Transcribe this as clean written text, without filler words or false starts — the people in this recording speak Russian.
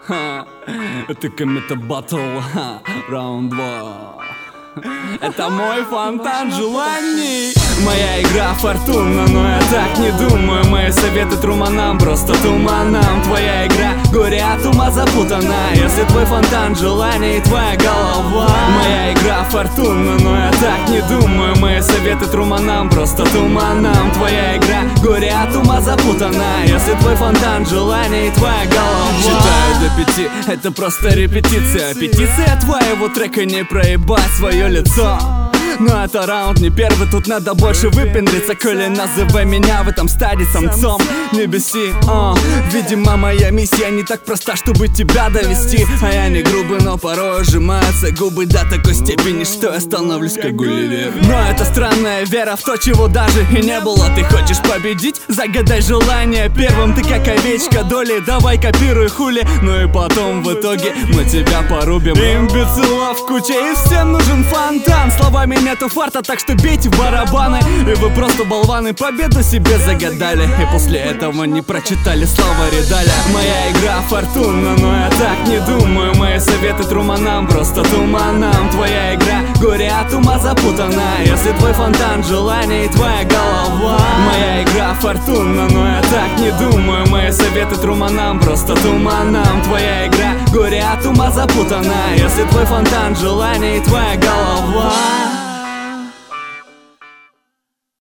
Это Комета Батл, раунд 2. Это мой фонтан желаний. Моя игра фортуна, но я так не думаю. Мои советы труманам, просто туманам. Твоя игра горе от ума запутана. Если твой фонтан желаний, твоя голова. Моя игра фортуна, но я так не думаю. Мои советы труманам, просто туманам. Твоя игра горе от ума запутана. Если твой фонтан желаний, твоя голова. Считаю до 5, это просто репетиция. Петиция твоего трека не проебать свое лицо. Но это раунд не первый, тут надо больше выпендриться. Коли называй меня в этом стаде самцом. Не беси, видимо моя миссия не так проста, чтобы тебя довести. А я не грубый, но порой сжимаются губы до такой степени, что я становлюсь как Гулливер. Но это странная вера в то, чего даже и не было. Ты хочешь победить? Загадай желание первым. Ты как овечка доли, давай копируй хули. Ну и потом в итоге мы тебя порубим. Имбецилов куча и всем нужен фонтан. Словами нету фарта, так что бейте в барабаны. И вы просто болваны, победу себе загадали. И после этого не прочитали слова Редаля. Моя игра фортуна, но я так не думаю. Мои советы труманам, просто туманам. Твоя игра горе от ума запутана. Если твой фонтан желаний, твоя голова. Моя игра фортуна, но я так не думаю. Мои советы труманам, просто туманам. Твоя игра горе от ума запутана. Если твой фонтан желаний, твоя голова.